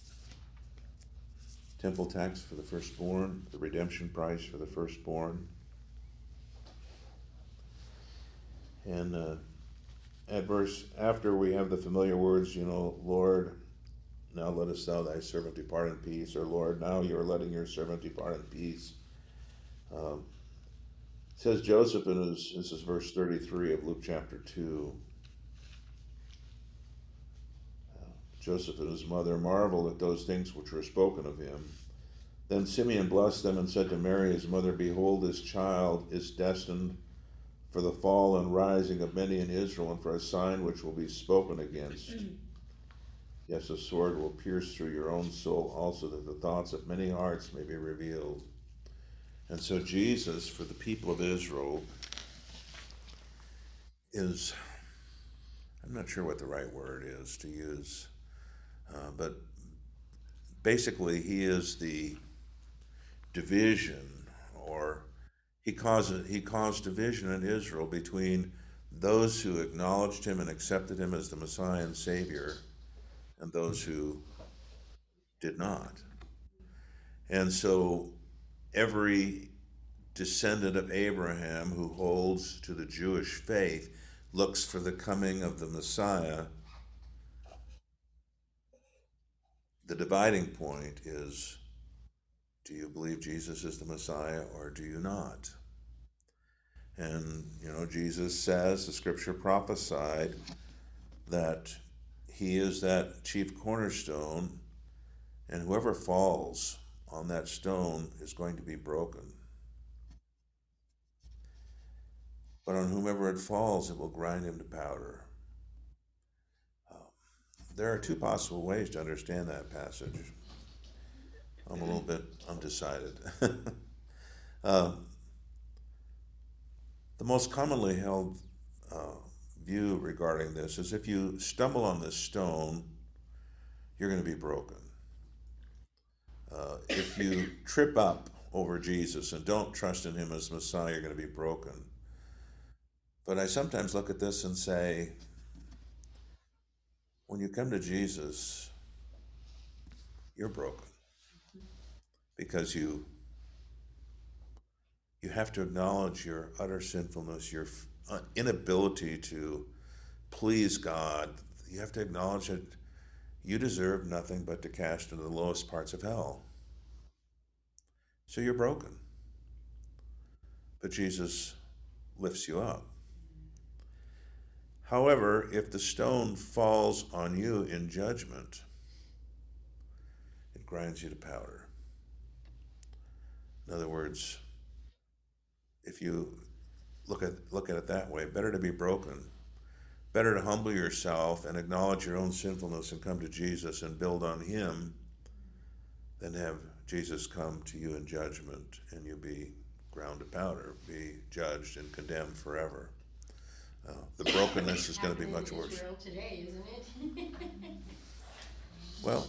temple tax for the firstborn, the redemption price for the firstborn. And uh, at verse, after we have the familiar words, you know, Lord, now lettest thou thy servant depart in peace, or Lord, now you are letting your servant depart in peace. Um, it says Joseph, in his, this is verse thirty-three of Luke chapter two. Uh, Joseph and his mother marveled at those things which were spoken of him. Then Simeon blessed them and said to Mary his mother, Behold, this child is destined for the fall and rising of many in Israel, and for a sign which will be spoken against. Yes, a sword will pierce through your own soul also, that the thoughts of many hearts may be revealed. And so Jesus, for the people of Israel, is, I'm not sure what the right word is to use, uh, but basically he is the division, or he caused, he caused division in Israel between those who acknowledged him and accepted him as the Messiah and Savior, and those who did not. And so every descendant of Abraham who holds to the Jewish faith looks for the coming of the Messiah. The dividing point is, do you believe Jesus is the Messiah or do you not? And, you know, Jesus says, the scripture prophesied that he is that chief cornerstone, and whoever falls on that stone is going to be broken. But on whomever it falls, it will grind him to powder. Um, there are two possible ways to understand that passage. I'm a little bit undecided. uh, the most commonly held uh, view regarding this is if you stumble on this stone, you're going to be broken. Uh, if you trip up over Jesus and don't trust in him as Messiah, you're going to be broken. But I sometimes look at this and say, when you come to Jesus, you're broken. Because you you have to acknowledge your utter sinfulness, your inability to please God. You have to acknowledge that you deserve nothing but to cast into the lowest parts of hell. So you're broken. But Jesus lifts you up. However, if the stone falls on you in judgment, it grinds you to powder. In other words, if you look at look at it that way, better to be broken, better to humble yourself and acknowledge your own sinfulness and come to Jesus and build on him, than have Jesus come to you in judgment and you be ground to powder, be judged and condemned forever. Uh, the brokenness is going to be much worse. Israel today, isn't it? Well,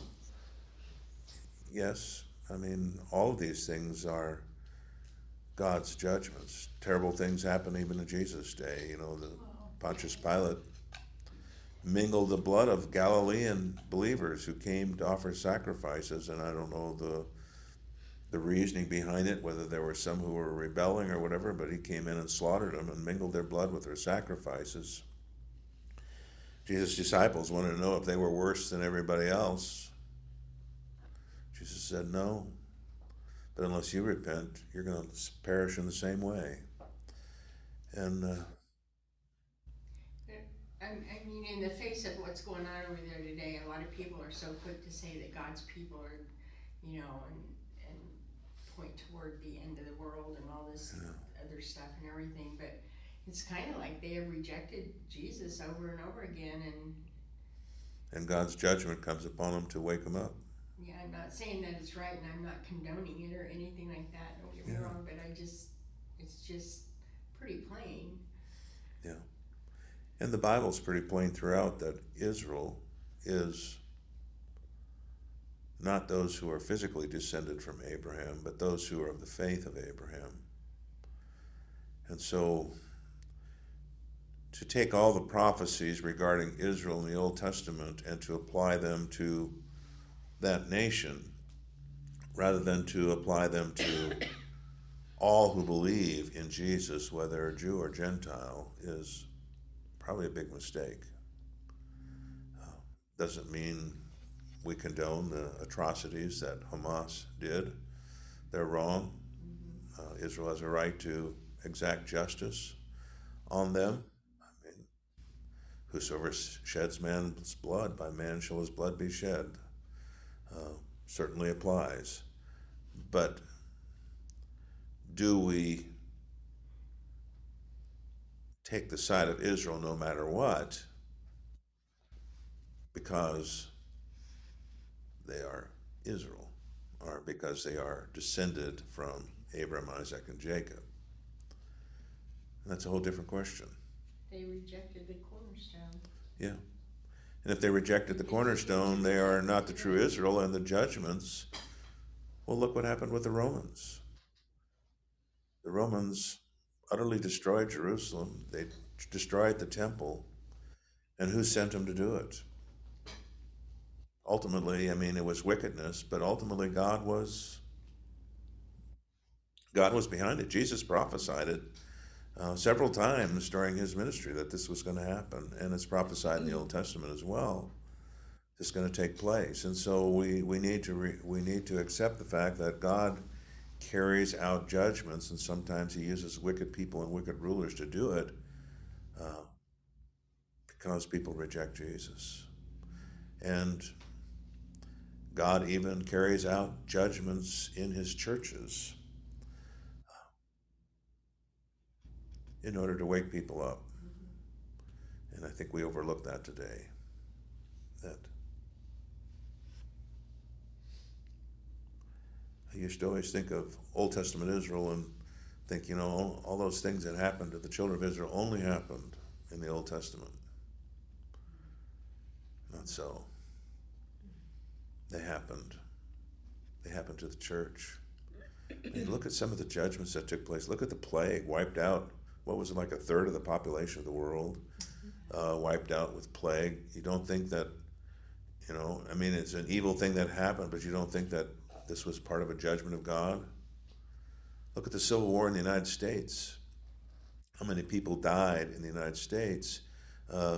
yes. I mean, all of these things are God's judgments. Terrible things happen even in Jesus' day. You know, the Pontius Pilate mingled the blood of Galilean believers who came to offer sacrifices, and I don't know the the reasoning behind it, whether there were some who were rebelling or whatever, but he came in and slaughtered them and mingled their blood with their sacrifices. Jesus' disciples wanted to know if they were worse than everybody else. Jesus said, no, but unless you repent, you're going to perish in the same way. And uh, I, I mean, in the face of what's going on over there today, a lot of people are so quick to say that God's people are, you know, and, and point toward the end of the world and all this Yeah. other stuff and everything, but it's kind of like they have rejected Jesus over and over again, and and God's judgment comes upon them to wake them up. yeah, I'm not saying that it's right, and I'm not condoning it or anything like that, don't get me Yeah. wrong, but I just, it's just pretty plain. And the Bible's pretty plain throughout that Israel is not those who are physically descended from Abraham, but those who are of the faith of Abraham. And so, to take all the prophecies regarding Israel in the Old Testament and to apply them to that nation, rather than to apply them to all who believe in Jesus, whether Jew or Gentile, is probably a big mistake. Uh, doesn't mean we condone the atrocities that Hamas did. They're wrong. Uh, Israel has a right to exact justice on them. I mean, whosoever sheds man's blood, by man shall his blood be shed. Uh, certainly applies. But do we take the side of Israel no matter what because they are Israel, or because they are descended from Abraham, Isaac, and Jacob? And that's a whole different question. They rejected the cornerstone. Yeah. And if they rejected the cornerstone, they are not the true Israel, and the judgments, well, look what happened with the Romans. The Romans utterly destroyed Jerusalem. They destroyed the temple. And who sent them to do it? Ultimately, I mean, it was wickedness, but ultimately God was God was behind it. Jesus prophesied it uh, several times during his ministry that this was going to happen, and it's prophesied in the Old Testament as well. It's going to take place, and so we we need to re, we need to accept the fact that God carries out judgments, and sometimes he uses wicked people and wicked rulers to do it uh, because people reject Jesus. And God even carries out judgments in his churches in order to wake people up. And I think we overlook that today. That I used to always think of Old Testament Israel and think, you know, all those things that happened to the children of Israel only happened in the Old Testament. Not so. They happened. They happened to the church. And look at some of the judgments that took place. Look at the plague, wiped out, what was it, like a third of the population of the world, uh, wiped out with plague. You don't think that, you know, I mean, it's an evil thing that happened, but you don't think that this was part of a judgment of God? Look at the Civil War in the United States. How many people died in the United States? Uh,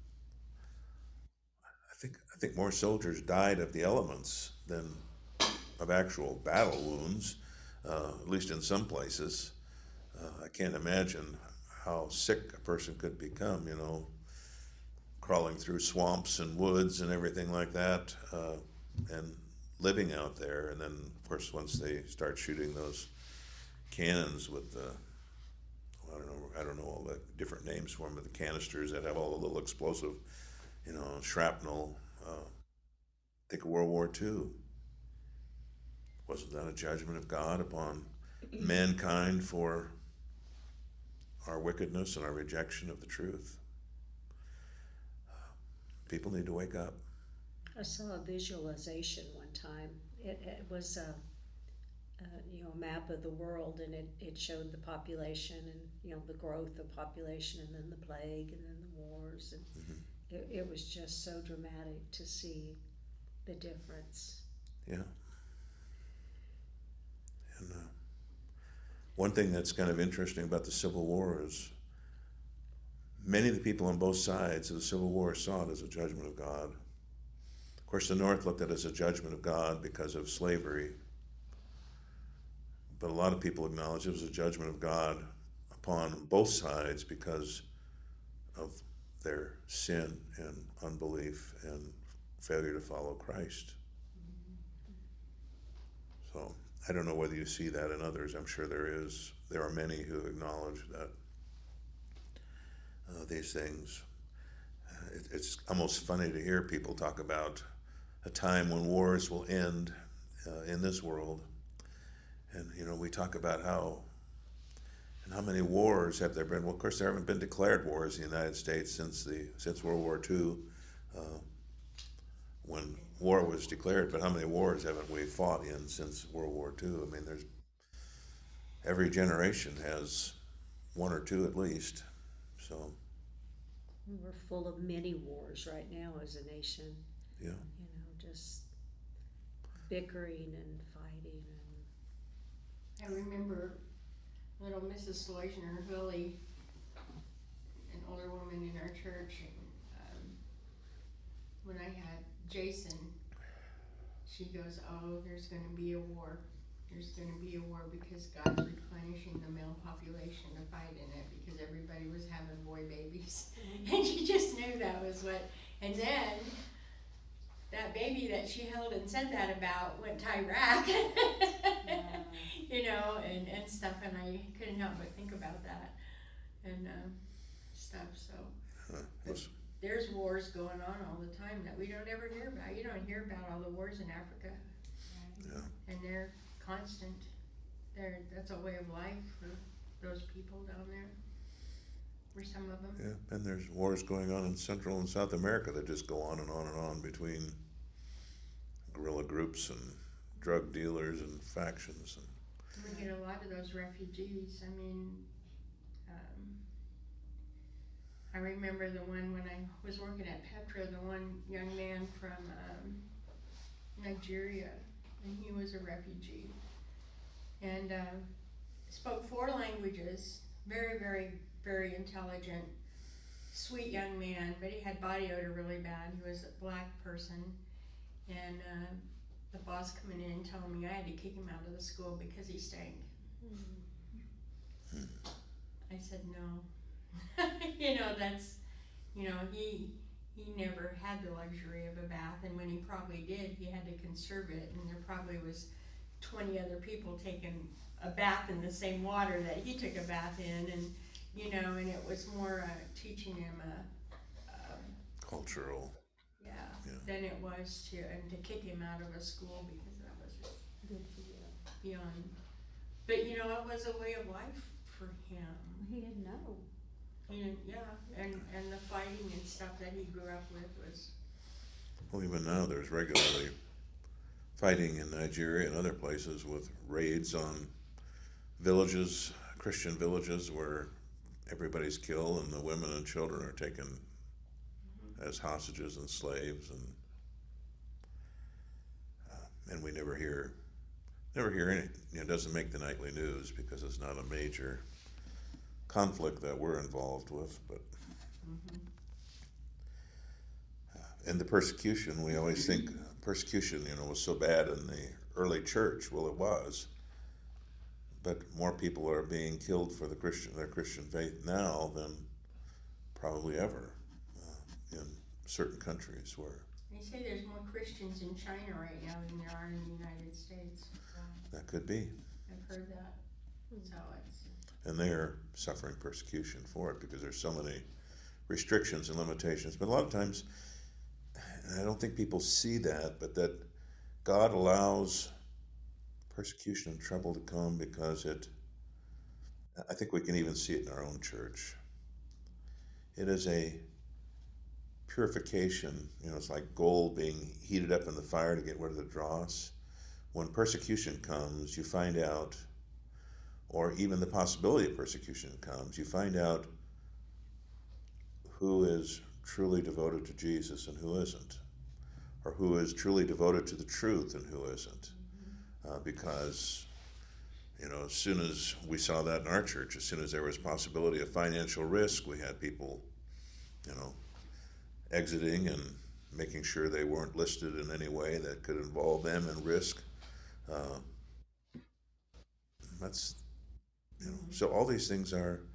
I think I think more soldiers died of the elements than of actual battle wounds, uh, at least in some places. Uh, I can't imagine how sick a person could become, you know, crawling through swamps and woods and everything like that, uh, and living out there. And then, of course, once they start shooting those cannons with the, well, I don't know, I don't know all the different names for them, but the canisters that have all the little explosive, you know, shrapnel. Uh, think of World War Two. Wasn't that a judgment of God upon mankind for our wickedness and our rejection of the truth? People need to wake up. I saw a visualization one time. It, it was a, a you know map of the world, and it, it showed the population and you know the growth of population, and then the plague, and then the wars, and Mm-hmm. it, it was just so dramatic to see the difference. Yeah. And uh, one thing that's kind of interesting about the Civil War is many of the people on both sides of the Civil War saw it as a judgment of God. Of course, the North looked at it as a judgment of God because of slavery. But a lot of people acknowledged it was a judgment of God upon both sides because of their sin and unbelief and failure to follow Christ. So I don't know whether you see that in others. I'm sure there is. There are many who acknowledge that uh, these things. Uh, it, it's almost funny to hear people talk about a time when wars will end uh, in this world. And, you know, we talk about how, and how many wars have there been? Well, of course, there haven't been declared wars in the United States since the since World War Two, uh, when war was declared. But how many wars haven't we fought in since World War Two? I mean, there's every generation has one or two at least. So We're full of many wars right now as a nation. yeah, You know, just bickering and fighting and I remember little Missus Leusner, Willie, an older woman in our church, and, um, when I had Jason, she goes, oh, there's gonna be a war. There's gonna be a war because God's replenishing the male population to fight in it because everybody was having boy babies. And she just knew that was what, and then that baby that she held and said that about went to Iraq. You know, and, and stuff, and I couldn't help but think about that and uh, stuff, so. uh, was, There's wars going on all the time that we don't ever hear about. You don't hear about all the wars in Africa. yeah, And they're constant. They're, that's a way of life for those people down there, for some of them. yeah. And there's wars going on in Central and South America that just go on and on and on between guerrilla groups and drug dealers and factions. And We get a lot of those refugees. I mean, um, I remember the one when I was working at Petra, the one young man from um, Nigeria, and he was a refugee, and uh, spoke four languages. Very, very, very intelligent, sweet young man, but he had body odor really bad. He was a black person, and uh, the boss coming in and telling me I had to kick him out of the school because he stank. I said no. You know, that's, you know, he he never had the luxury of a bath, and when he probably did, he had to conserve it, and there probably was twenty other people taking a bath in the same water that he took a bath in, and you know, and it was more uh, teaching him a, um, cultural. yeah, Yeah. than it was to, and to kick him out of a school because that was good for you. beyond. But you know, it was a way of life for him. He didn't know. And yeah, and, and the fighting and stuff that he grew up with was, Well, even now there's regularly fighting in Nigeria and other places with raids on villages, Christian villages, where everybody's killed and the women and children are taken mm-hmm. as hostages and slaves, and uh, and we never hear never hear any. You know, it doesn't make the nightly news because it's not a major conflict that we're involved with, but mm-hmm. uh, and the persecution, we always think persecution, you know, was so bad in the early church. Well, it was, but more people are being killed for the Christian, their Christian faith now than probably ever uh, in certain countries where They say there's more Christians in China right now than there are in the United States. that could be, I've heard that. So it's, and they are suffering persecution for it because there's so many restrictions and limitations. But a lot of times, and I don't think people see that, but that God allows persecution and trouble to come because it, I think we can even see it in our own church. It is a purification, you know, it's like gold being heated up in the fire to get rid of the dross. When persecution comes, you find out, or even the possibility of persecution comes, you find out who is truly devoted to Jesus and who isn't, or who is truly devoted to the truth and who isn't. Uh, because, you know, as soon as we saw that in our church, as soon as there was possibility of financial risk, we had people, you know, exiting and making sure they weren't listed in any way that could involve them in risk. Uh, that's, you know, so all these things are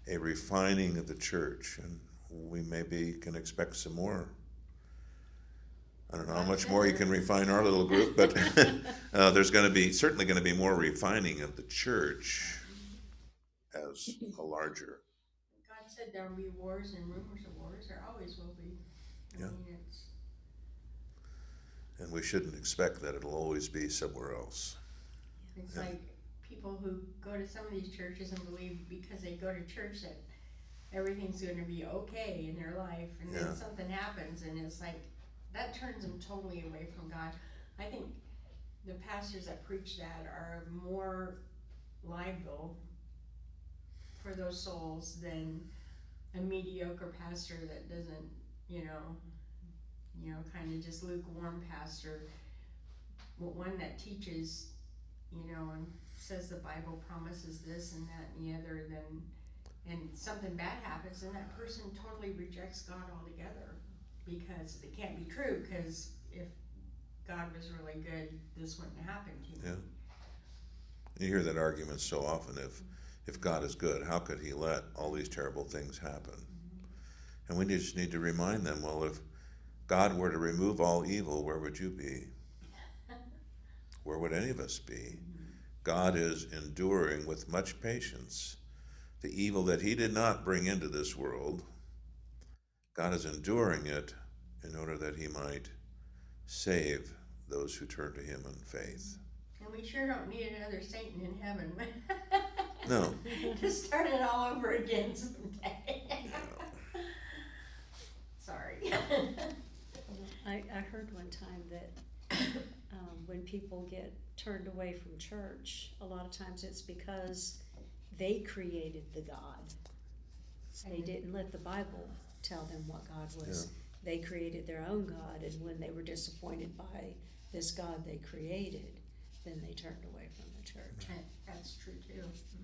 a refining of the church, and we maybe can expect some more. I don't know how much more you can refine our little group, but uh, there's going to be certainly going to be more refining of the church as a larger. God said there'll be wars and rumors of wars. There always will be. I Yeah. mean, it's, And we shouldn't expect that it'll always be somewhere else. it's Yeah. like people who go to some of these churches and believe because they go to church that everything's going to be okay in their life, and Yeah. then something happens, and it's like that turns them totally away from God. I think the pastors that preach that are more liable for those souls than a mediocre pastor that doesn't, you know, you know, kind of just lukewarm pastor. Well, one that teaches, you know, and says the Bible promises this and that and the other, then, and something bad happens, and that person totally rejects God altogether, because it can't be true, because if God was really good, this wouldn't happen to me. Yeah. You hear that argument so often. If if God is good, how could he let all these terrible things happen? And we just need to remind them, well, if God were to remove all evil, where would you be? Where would any of us be? God is enduring with much patience the evil that he did not bring into this world. God is enduring it in order that he might save those who turn to him in faith. And we sure don't need another Satan in heaven. No. To start it all over again someday. Sorry. I, I heard one time that um, when people get turned away from church, a lot of times it's because they created the God. They didn't let the Bible tell them what God was. Yeah. They created their own God, and when they were disappointed by this God they created, then they turned away from the church. That- That's true too.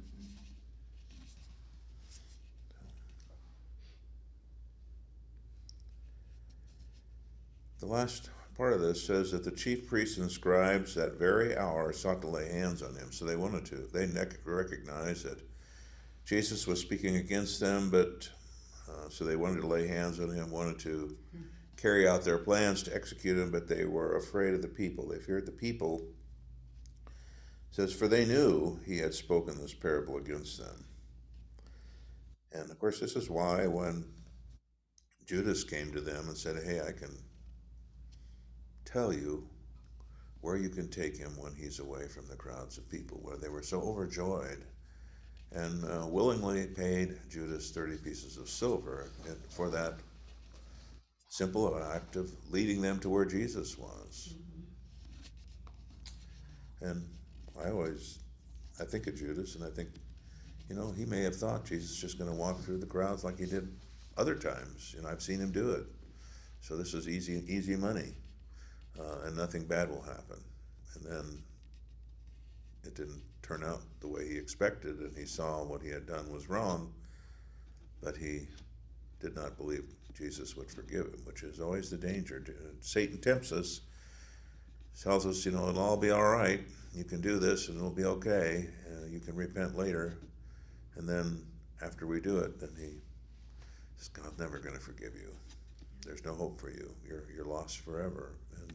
The last part of this says that the chief priests and scribes that very hour sought to lay hands on him. So they wanted to. They nec- recognized that Jesus was speaking against them, but uh, so they wanted to lay hands on him, wanted to carry out their plans to execute him, but they were afraid of the people. They feared the people. It says, for they knew he had spoken this parable against them. And of course, this is why when Judas came to them and said, hey, I can tell you where you can take him when he's away from the crowds of people, where they were so overjoyed and uh, willingly paid Judas thirty pieces of silver for that simple act of leading them to where Jesus was. Mm-hmm. And I always, I think of Judas, and I think, you know, he may have thought Jesus is just going to walk through the crowds like he did other times. You know, I've seen him do it. So this is easy, easy money. Uh, and nothing bad will happen. And then it didn't turn out the way he expected, and he saw what he had done was wrong, but he did not believe Jesus would forgive him, which is always the danger. Satan tempts us, tells us, you know, it'll all be all right. You can do this, and it'll be okay. Uh, you can repent later. And then after we do it, then he says, God's never going to forgive you. There's no hope for you. You're you're lost forever. And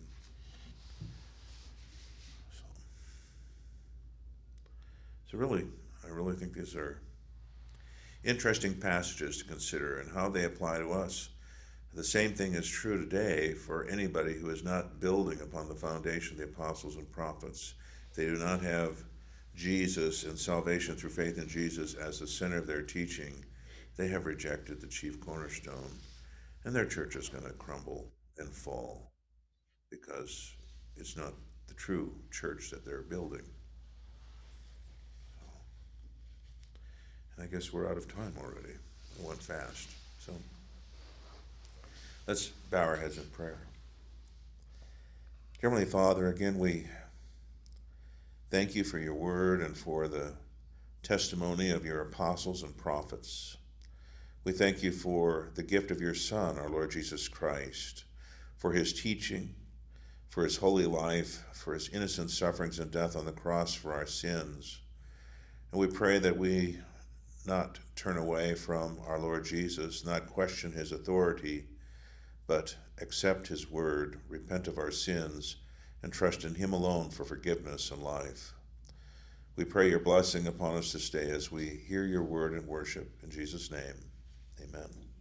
so, so really, I really think these are interesting passages to consider and how they apply to us. The same thing is true today for anybody who is not building upon the foundation of the apostles and prophets. They do not have Jesus and salvation through faith in Jesus as the center of their teaching. They have rejected the chief cornerstone. And their church is going to crumble and fall because it's not the true church that they're building. So, and I guess we're out of time already. It went fast. So let's bow our heads in prayer. Heavenly Father, again, we thank you for your word and for the testimony of your apostles and prophets. We thank you for the gift of your Son, our Lord Jesus Christ, for his teaching, for his holy life, for his innocent sufferings and death on the cross for our sins. And we pray that we not turn away from our Lord Jesus, not question his authority, but accept his word, repent of our sins, and trust in him alone for forgiveness and life. We pray your blessing upon us this day as we hear your word and worship. In Jesus' name, amen.